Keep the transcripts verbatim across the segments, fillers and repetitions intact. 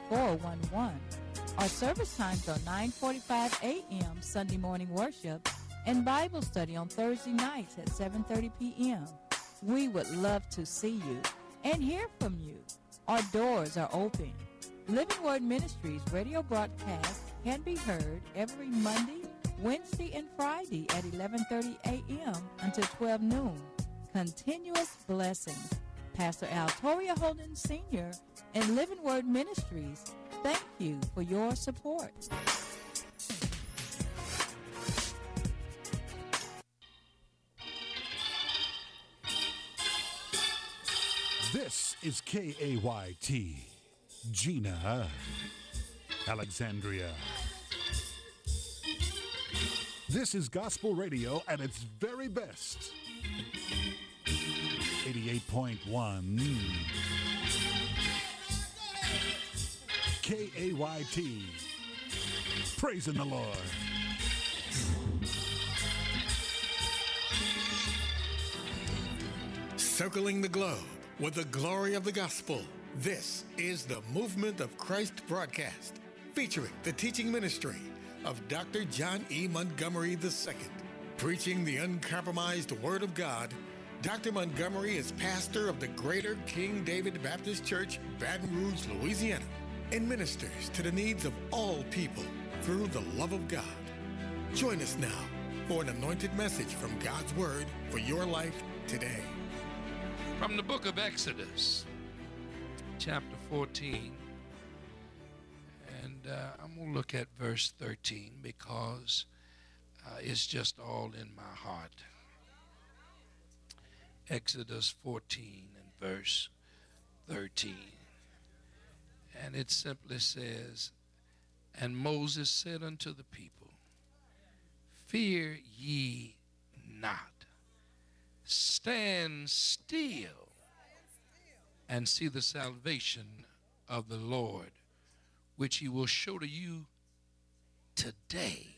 four one one. Our service times are nine forty-five a.m. Sunday morning worship and Bible study on Thursday nights at seven thirty p.m. We would love to see you and hear from you. Our doors are open. Living Word Ministries radio broadcast can be heard every Monday, Wednesday, and Friday at eleven thirty a.m. until twelve noon. Continuous blessings. Pastor Al Toria Holden Senior and Living Word Ministries, thank you for your support. This is K A Y T, Gina, Alexandria. This is gospel radio at its very best. eighty-eight point one K A Y T. Praising the Lord. Circling the globe with the glory of the gospel. This is the Movement of Christ broadcast, featuring the teaching ministry of Doctor John E. Montgomery the Second. Preaching the uncompromised Word of God, Doctor Montgomery is pastor of the Greater King David Baptist Church, Baton Rouge, Louisiana, and ministers to the needs of all people through the love of God. Join us now for an anointed message from God's Word for your life today. From the book of Exodus, chapter fourteen, and uh, I'm going to look at verse thirteen because uh, it's just all in my heart. Exodus fourteen and verse thirteen. And it simply says, "And Moses said unto the people, Fear ye not. Stand still and see the salvation of the Lord, which he will show to you today.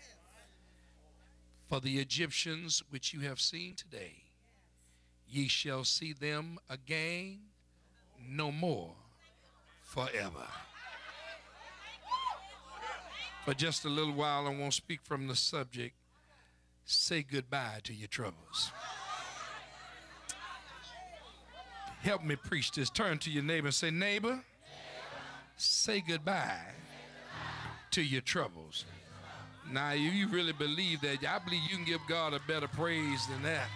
For the Egyptians which you have seen today, ye shall see them again no more forever." For just a little while, I won't speak from the subject. Say goodbye to your troubles. Help me preach this. Turn to your neighbor and say, neighbor, neighbor. Say goodbye, goodbye to your troubles. Now, if you really believe that, I believe you can give God a better praise than that.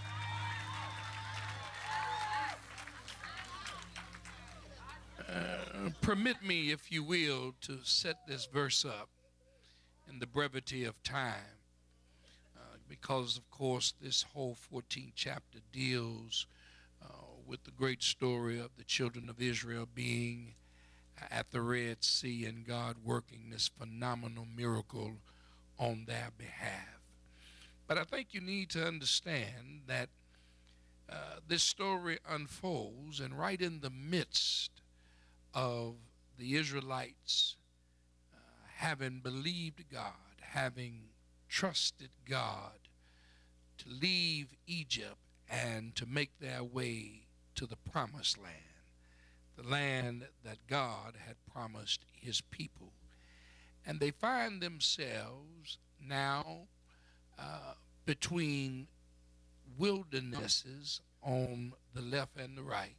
Uh, permit me, if you will, to set this verse up in the brevity of time, uh, because, of course, this whole fourteenth chapter deals uh, with the great story of the children of Israel being at the Red Sea and God working this phenomenal miracle on their behalf. But I think you need to understand that uh, this story unfolds, and right in the midst of the Israelites uh, having believed God, having trusted God to leave Egypt and to make their way to the promised land, the land that God had promised his people. And they find themselves now uh, between wildernesses on the left and the right,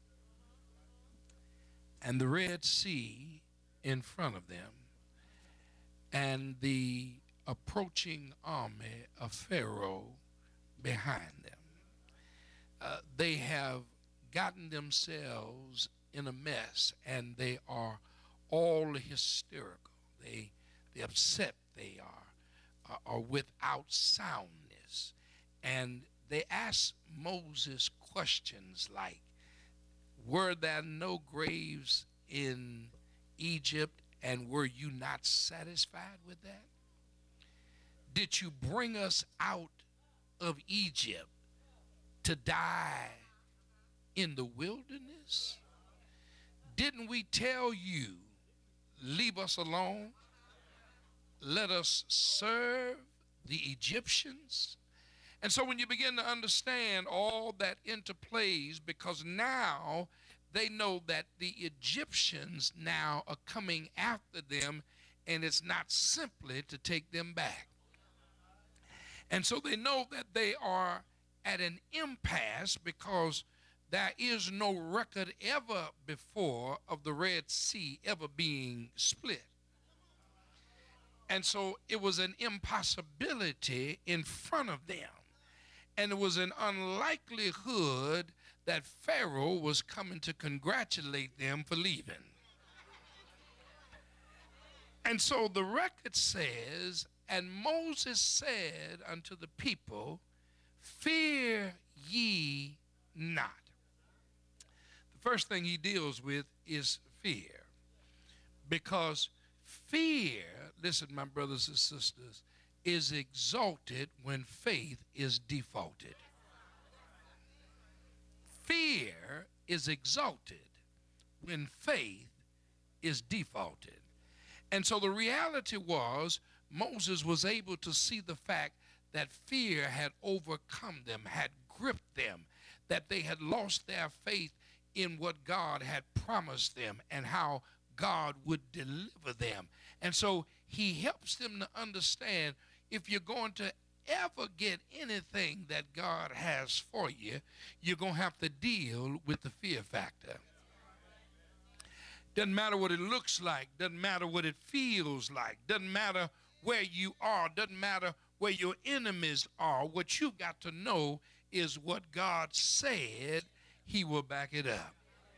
and the Red Sea in front of them, and the approaching army of Pharaoh behind them. Uh, they have gotten themselves in a mess, and they are all hysterical. They, they're upset. They are, are, are without soundness. And they ask Moses questions like, were there no graves in Egypt, and were you not satisfied with that? Did you bring us out of Egypt to die in the wilderness? Didn't we tell you, leave us alone? Let us serve the Egyptians? And so when you begin to understand all that interplays, because now they know that the Egyptians now are coming after them, and it's not simply to take them back. And so they know that they are at an impasse because there is no record ever before of the Red Sea ever being split. And so it was an impossibility in front of them. And it was an unlikelihood that Pharaoh was coming to congratulate them for leaving. And so the record says, and Moses said unto the people, fear ye not. The first thing he deals with is fear. Because fear, listen, my brothers and sisters, is exalted when faith is defaulted. Fear is exalted when faith is defaulted. And so the reality was Moses was able to see the fact that fear had overcome them, had gripped them, that they had lost their faith in what God had promised them and how God would deliver them. And so he helps them to understand, if you're going to ever get anything that God has for you, you're going to have to deal with the fear factor. Doesn't matter what it looks like, doesn't matter what it feels like, doesn't matter where you are, doesn't matter where your enemies are. What you've got to know is what God said, he will back it up.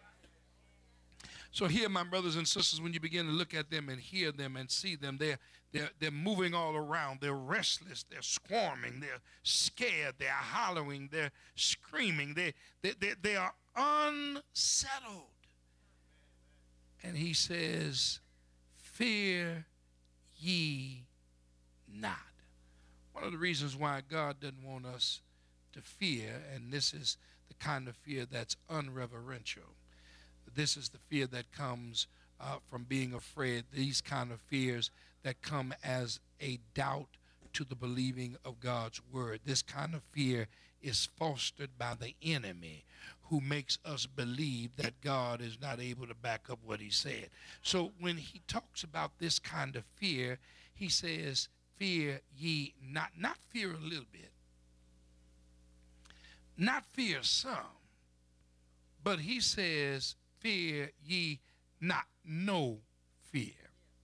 So here, my brothers and sisters, when you begin to look at them and hear them and see them, they're, they're, they're moving all around. They're restless. They're squirming. They're scared. They're hollering. They're screaming. They, they, they, they are unsettled. And he says, fear ye not. One of the reasons why God doesn't want us to fear, and this is the kind of fear that's unreverential. This is the fear that comes uh, from being afraid, these kind of fears that come as a doubt to the believing of God's word. This kind of fear is fostered by the enemy, who makes us believe that God is not able to back up what he said. So when he talks about this kind of fear, he says, fear ye not. Not fear a little bit. Not fear some. But he says, fear ye not. No fear.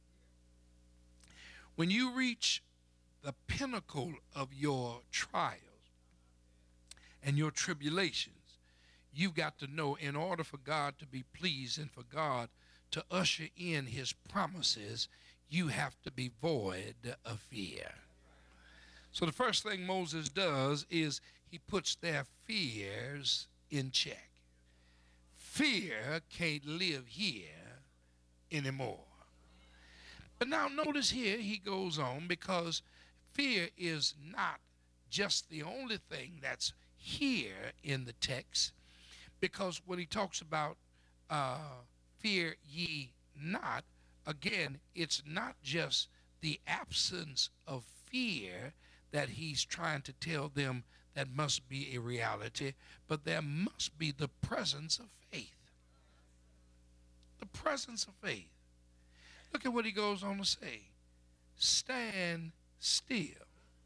When you reach the pinnacle of your trials and your tribulations, you've got to know, in order for God to be pleased and for God to usher in his promises, you have to be void of fear. So the first thing Moses does is he puts their fears in check. Fear can't live here anymore. But now notice here he goes on, because fear is not just the only thing that's here in the text. Because when he talks about uh, fear ye not, again, it's not just the absence of fear that he's trying to tell them that must be a reality, but there must be the presence of faith. The presence of faith. Look at what he goes on to say. Stand still.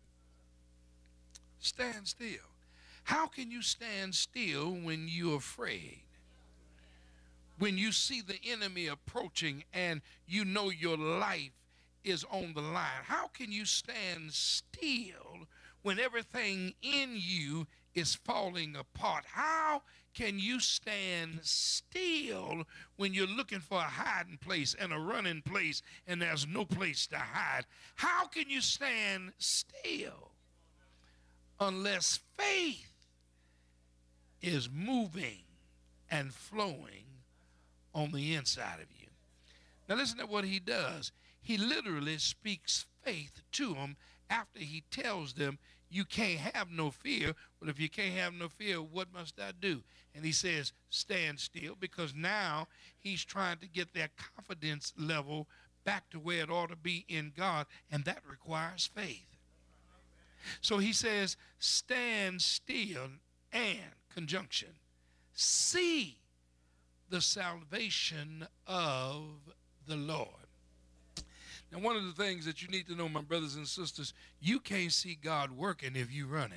Stand still. How can you stand still when you're afraid? When you see the enemy approaching and you know your life is on the line? How can you stand still when everything in you is falling apart? How can you stand still when you're looking for a hiding place and a running place and there's no place to hide? How can you stand still unless faith is moving and flowing on the inside of you? Now listen to what he does. He literally speaks faith to them after he tells them, you can't have no fear. Well, if you can't have no fear, what must I do? And he says, stand still, because now he's trying to get their confidence level back to where it ought to be in God, and that requires faith. So he says, stand still and, conjunction, see the salvation of the Lord. Now, one of the things that you need to know, my brothers and sisters, you can't see God working if you're running.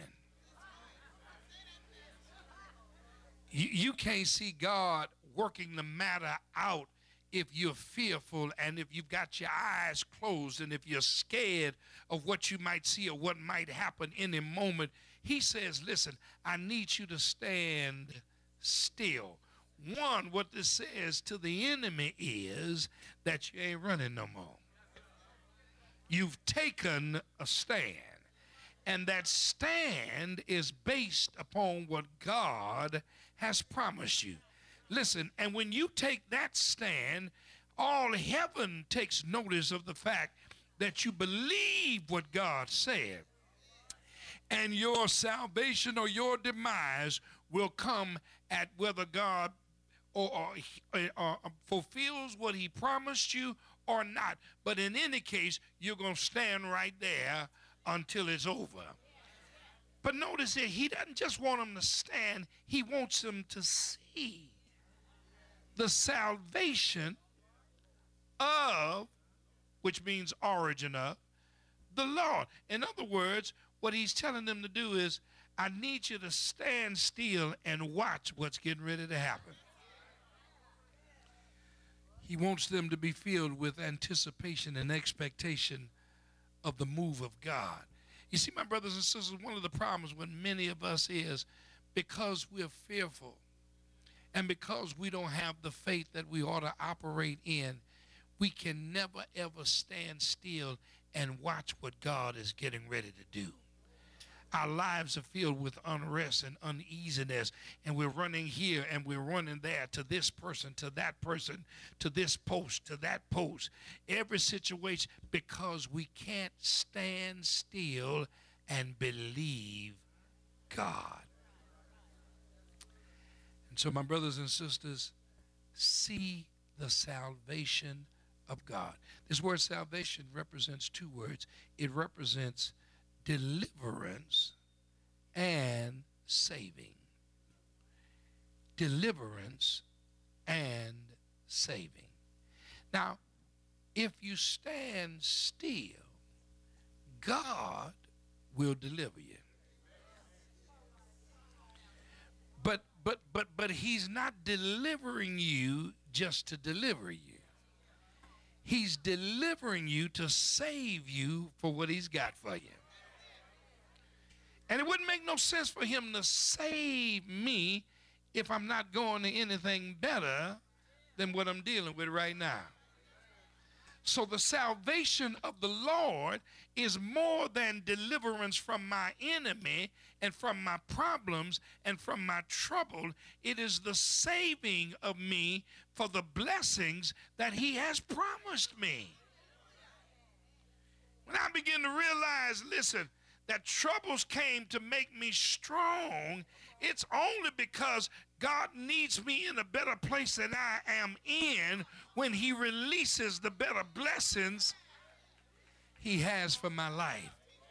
You, you can't see God working the matter out if you're fearful and if you've got your eyes closed and if you're scared of what you might see or what might happen in a moment. He says, listen, I need you to stand still. One, what this says to the enemy is that you ain't running no more. You've taken a stand. And that stand is based upon what God has promised you. Listen, and when you take that stand, all heaven takes notice of the fact that you believe what God said. And your salvation or your demise will come at whether God or, or, or fulfills what he promised you or not. But in any case, you're going to stand right there until it's over. But notice that he doesn't just want them to stand, he wants them to see the salvation of, which means origin of, the Lord. In other words, what he's telling them to do is, I need you to stand still and watch what's getting ready to happen. He wants them to be filled with anticipation and expectation of the move of God. You see, my brothers and sisters, one of the problems with many of us is because we're fearful and because we don't have the faith that we ought to operate in, we can never, ever stand still and watch what God is getting ready to do. Our lives are filled with unrest and uneasiness, and we're running here and we're running there, to this person, to that person, to this post, to that post. Every situation, because we can't stand still and believe God. And so, my brothers and sisters, see the salvation of God. This word salvation represents two words. It represents deliverance and saving. Deliverance and saving. Now, if you stand still, God will deliver you. But but but but he's not delivering you just to deliver you. He's delivering you to save you for what he's got for you. And it wouldn't make no sense for him to save me if I'm not going to anything better than what I'm dealing with right now. So the salvation of the Lord is more than deliverance from my enemy and from my problems and from my trouble. It is the saving of me for the blessings that he has promised me. When I begin to realize, listen, that troubles came to make me strong, it's only because God needs me in a better place than I am in when he releases the better blessings he has for my life.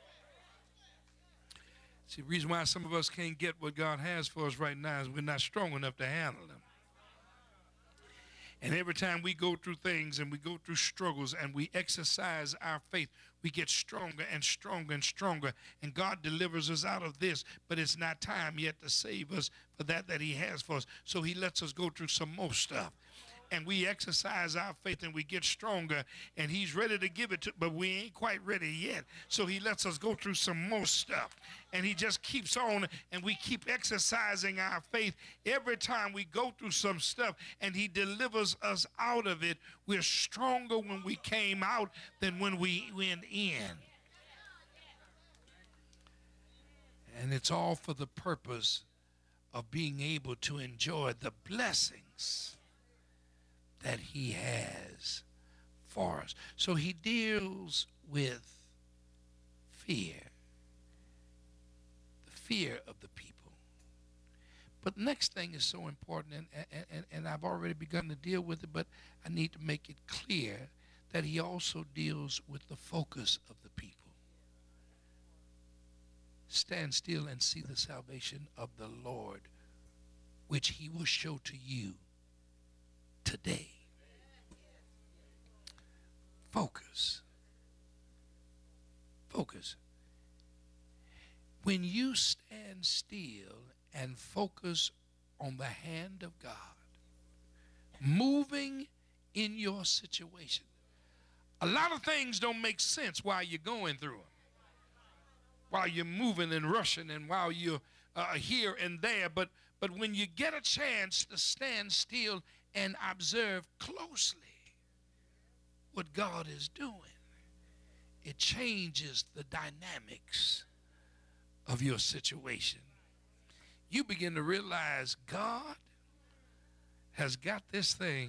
See, the reason why some of us can't get what God has for us right now is we're not strong enough to handle them. And every time we go through things and we go through struggles and we exercise our faith, we get stronger and stronger and stronger. And God delivers us out of this, but it's not time yet to save us for that that he has for us. So he lets us go through some more stuff. And we exercise our faith and we get stronger, and he's ready to give it to, but we ain't quite ready yet. So he lets us go through some more stuff, and he just keeps on, and we keep exercising our faith every time we go through some stuff, and he delivers us out of it. We're stronger when we came out than when we went in. And it's all for the purpose of being able to enjoy the blessings that he has for us. So he deals with fear, the fear of the people. But the next thing is so important, and, and, and I've already begun to deal with it, but I need to make it clear that he also deals with the focus of the people. Stand still and see the salvation of the Lord, which he will show to you today. Focus. Focus. When you stand still and focus on the hand of God, moving in your situation, a lot of things don't make sense while you're going through them, while you're moving and rushing and while you're uh, here and there. But, but when you get a chance to stand still and observe closely what God is doing, it changes the dynamics of your situation. You begin to realize God has got this thing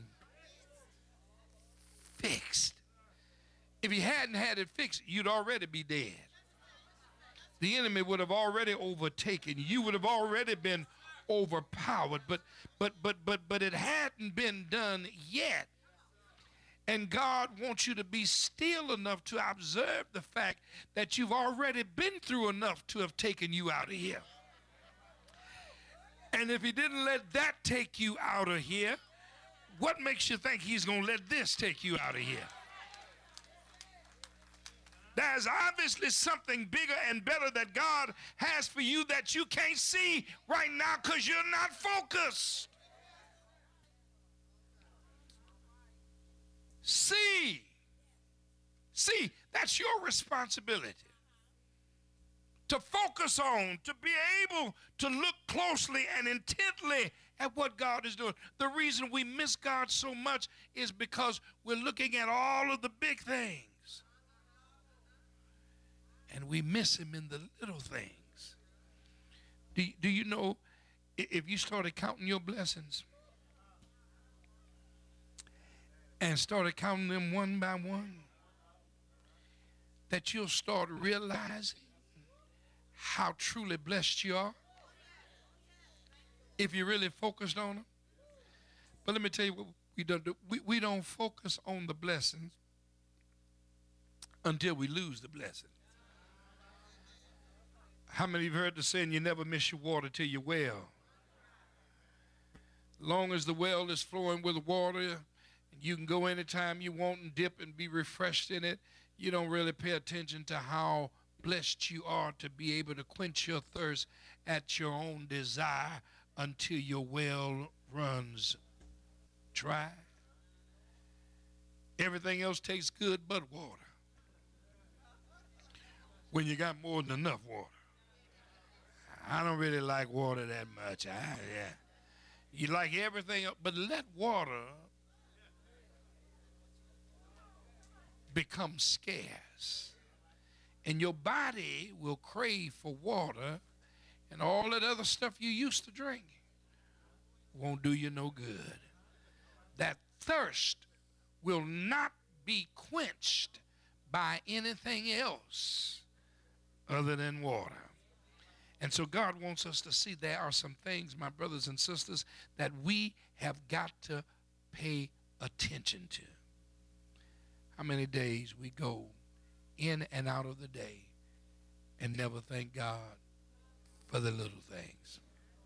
fixed. If he hadn't had it fixed, you'd already be dead. The enemy would have already overtaken you. You would have already been overpowered. But but but but but it hadn't been done yet. And God wants you to be still enough to observe the fact that you've already been through enough to have taken you out of here. And if he didn't let that take you out of here, what makes you think he's going to let this take you out of here? There's obviously something bigger and better that God has for you that you can't see right now because you're not focused. See, see, that's your responsibility. To focus on, to be able to look closely and intently at what God is doing. The reason we miss God so much is because we're looking at all of the big things. And we miss him in the little things. Do, do you know, if you started counting your blessings, and started counting them one by one, that you'll start realizing how truly blessed you are if you really focused on them. But let me tell you what we don't do. We, we don't focus on the blessings until we lose the blessing. How many of you heard the saying, you never miss your water till your well? Long as the well is flowing with water, you can go anytime you want and dip and be refreshed in it. You don't really pay attention to how blessed you are to be able to quench your thirst at your own desire until your well runs dry. Everything else tastes good but water. When you got more than enough water. I don't really like water that much. I, yeah. You like everything else, but let water become scarce, and your body will crave for water, and all that other stuff you used to drink won't do you no good. That thirst will not be quenched by anything else other than water. And so God wants us to see there are some things, my brothers and sisters, that we have got to pay attention to. How many days we go in and out of the day and never thank God for the little things?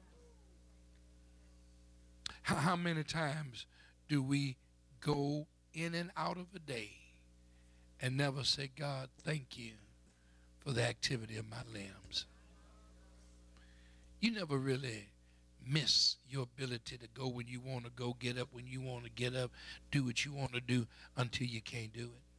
How, how many times do we go in and out of a day and never say, God, thank you for the activity of my limbs? You never really miss your ability to go when you want to go, get up when you want to get up, do what you want to do until you can't do it.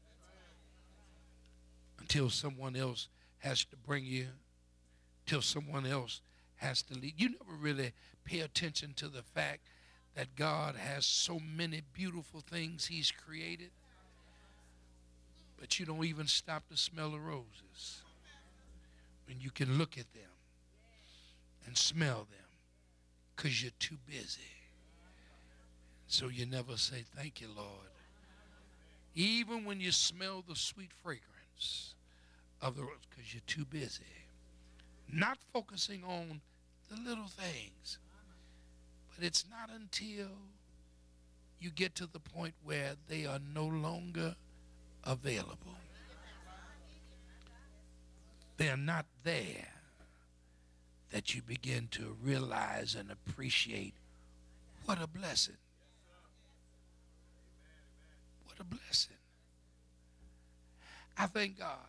Until someone else has to bring you, till someone else has to lead. You never really pay attention to the fact that God has so many beautiful things he's created, but you don't even stop to smell the roses when you can look at them and smell them because you're too busy. So you never say, thank you, Lord. Even when you smell the sweet fragrance of the rose, because you're too busy. Not focusing on the little things. But it's not until you get to the point where they are no longer available. They are not there that you begin to realize and appreciate what a blessing What a blessing. I thank God.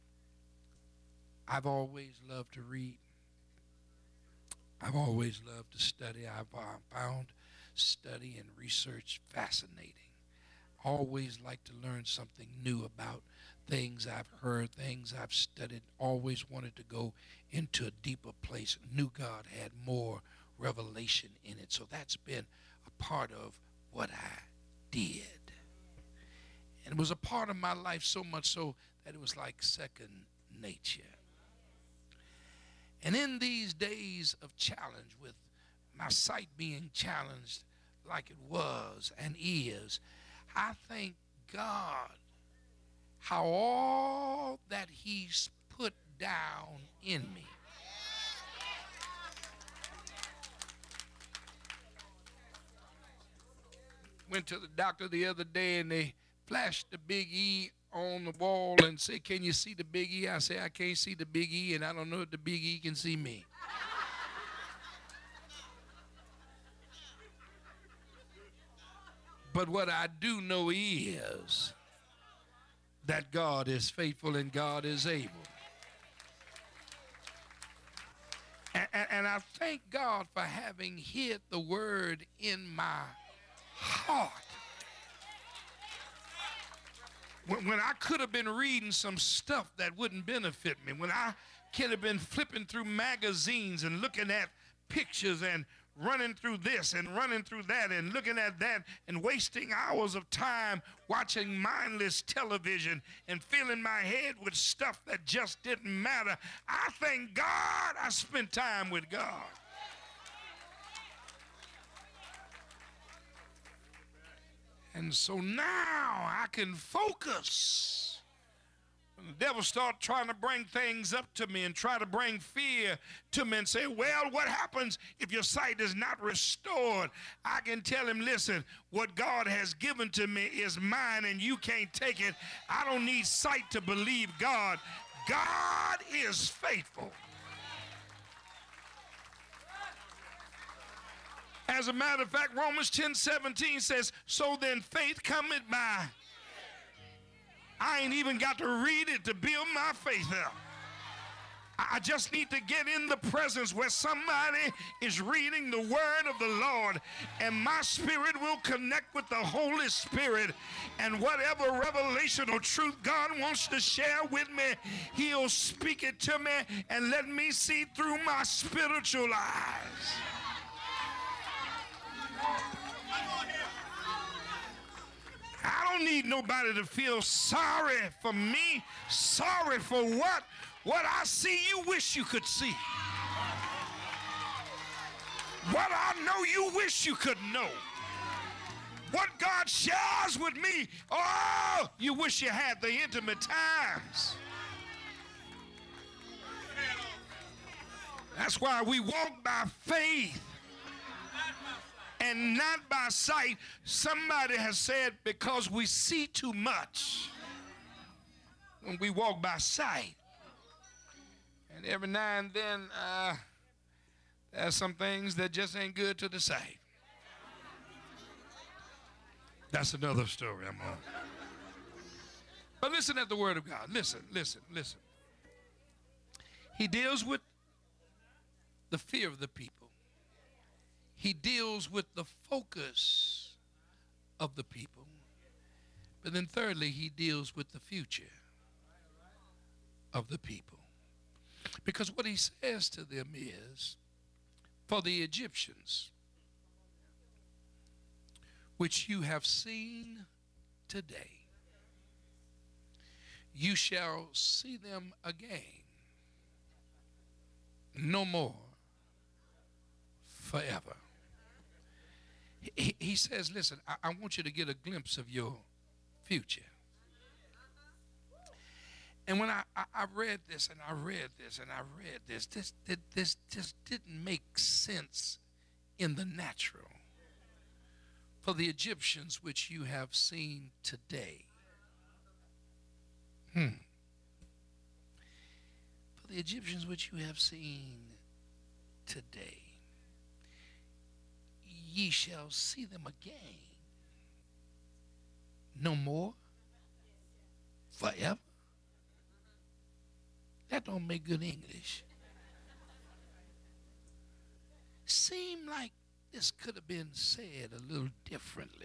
I've always loved to read. I've always loved to study. I've uh, found study and research fascinating. Always like to learn something new about things I've heard, things I've studied. Always wanted to go into a deeper place. Knew God had more revelation in it. So that's been a part of what I did. And it was a part of my life so much so that it was like second nature. And in these days of challenge, with my sight being challenged like it was and is, I thank God how all that he's put down in me went to the doctor the other day and they flashed the big E on the wall and said, "Can you see the big E?" I said, "I can't see the big E, and I don't know if the big E can see me." But what I do know is that God is faithful and God is able. And, and, and I thank God for having hid the word in my heart. When, when I could have been reading some stuff that wouldn't benefit me, when I could have been flipping through magazines and looking at pictures and running through this and running through that and looking at that and wasting hours of time watching mindless television and filling my head with stuff that just didn't matter, I thank God I spent time with God. And so now I can focus. When the devil start trying to bring things up to me and try to bring fear to me and say, "Well, what happens if your sight is not restored?" I can tell him, "Listen, what God has given to me is mine and you can't take it. I don't need sight to believe God. God is faithful." As a matter of fact, Romans ten seventeen says, "So then faith cometh by." I ain't even got to read it to build my faith up. I just need to get in the presence where somebody is reading the word of the Lord, and my spirit will connect with the Holy Spirit, and whatever revelation or truth God wants to share with me, he'll speak it to me and let me see through my spiritual eyes. I don't need nobody to feel sorry for me. Sorry for what? What I see you wish you could see. What I know you wish you could know. What God shares with me, oh, you wish you had the intimate times. That's why we walk by faith and not by sight. Somebody has said, because we see too much when we walk by sight. And every now and then, uh, there's some things that just ain't good to the sight. That's another story I'm on. But listen at the word of God. Listen, listen, listen. He deals with the fear of the people. He deals with the focus of the people. But then thirdly, he deals with the future of the people. Because what he says to them is, for the Egyptians, which you have seen today, you shall see them again, no more, forever. He, he says, listen, I, I want you to get a glimpse of your future. And when I, I, I read this and I read this and I read this, this, this, this just didn't make sense in the natural. For the Egyptians which you have seen today. Hmm. For the Egyptians which you have seen today, ye shall see them again, no more, forever. That don't make good English. Seem like this could have been said a little differently.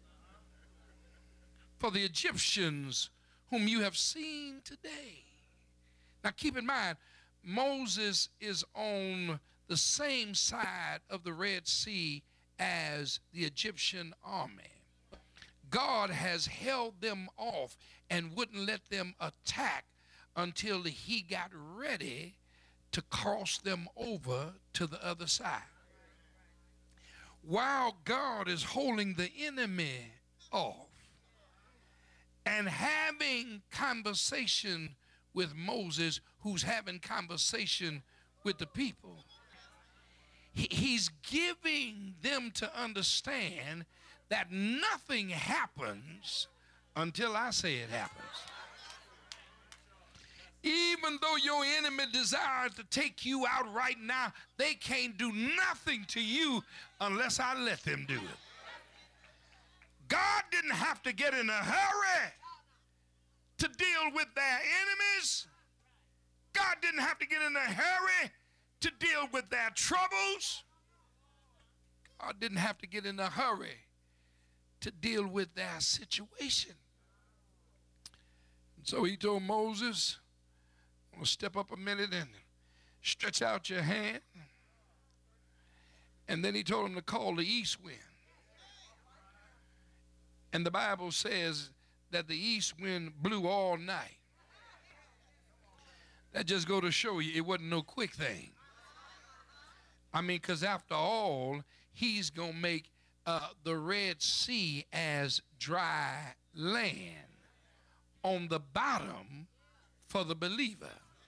For the Egyptians whom you have seen today. Now keep in mind, Moses is on the same side of the Red Sea as the Egyptian army. God has held them off and wouldn't let them attack until he got ready to cross them over to the other side. While God is holding the enemy off and having conversation with Moses, who's having conversation with the people, he, he's giving them to understand that nothing happens until I say it happens. Even though your enemy desires to take you out right now, they can't do nothing to you unless I let them do it. God didn't have to get in a hurry to deal with their enemies. God didn't have to get in a hurry to deal with their troubles. God didn't have to get in a hurry to deal with their situation. And so he told Moses, I'm going to step up a minute and stretch out your hand. And then he told him to call the east wind. And the Bible says that the east wind blew all night. That just go to show you it wasn't no quick thing. I mean, because after all, he's going to make uh, the Red Sea as dry land on the bottom for the believer.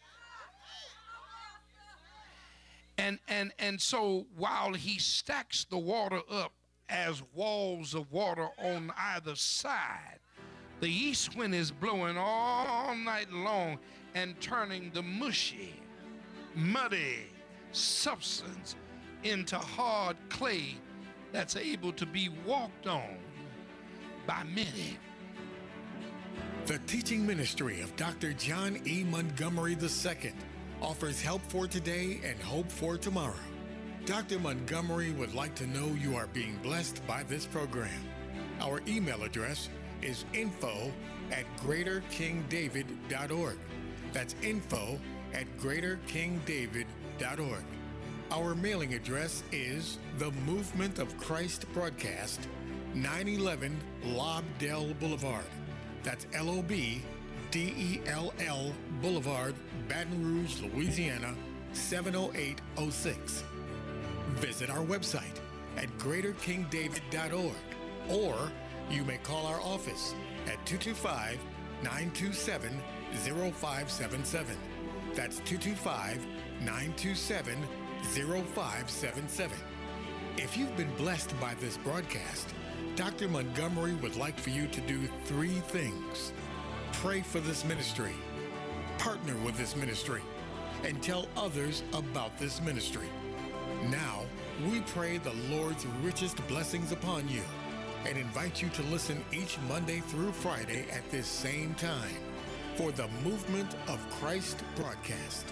And, and, and so while he stacks the water up as walls of water on either side, the east wind is blowing all night long and turning the mushy, muddy substance into hard clay that's able to be walked on by many. The teaching ministry of Doctor John E. Montgomery the Second offers help for today and hope for tomorrow. Doctor Montgomery would like to know you are being blessed by this program. Our email address is info at greater king david dot org. That's info at greater king david dot org. Our mailing address is The Movement of Christ Broadcast, nine eleven Lobdell Boulevard. That's L O B D E L L Boulevard, Baton Rouge, Louisiana, seven oh eight oh six. Visit our website at greater king david dot org, or you may call our office at two two five, nine two seven, zero five seven seven. That's two two five, nine two seven, zero five seven seven. If you've been blessed by this broadcast, Doctor Montgomery would like for you to do three things. Pray for this ministry, partner with this ministry, and tell others about this ministry. Now, we pray the Lord's richest blessings upon you and invite you to listen each Monday through Friday at this same time for the Movement of Christ broadcast.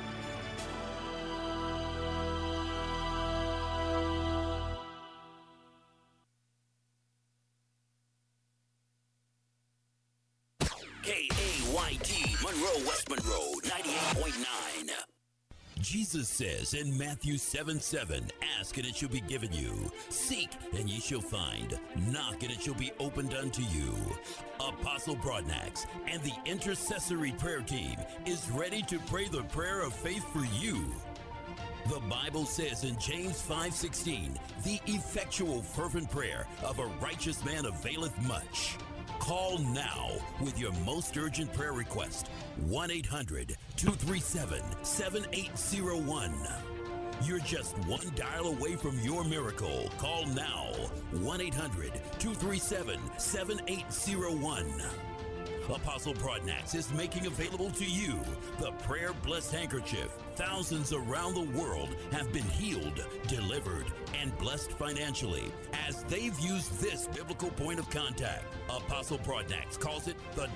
K A Y T, Monroe, West Monroe, ninety-eight point nine. Jesus says in Matthew seven seven, ask and it shall be given you. Seek and ye shall find. Knock and it shall be opened unto you. Apostle Broadnax and the intercessory prayer team is ready to pray the prayer of faith for you. The Bible says in James five sixteen, the effectual fervent prayer of a righteous man availeth much. Call now with your most urgent prayer request. one eight hundred, two three seven, seven eight zero one. You're just one dial away from your miracle. Call now. one eight hundred, two three seven, seven eight zero one. Apostle Broadnax is making available to you the Prayer Blessed Handkerchief. Thousands around the world have been healed, delivered, and blessed financially as they've used this biblical point of contact. Apostle Broadnax calls it the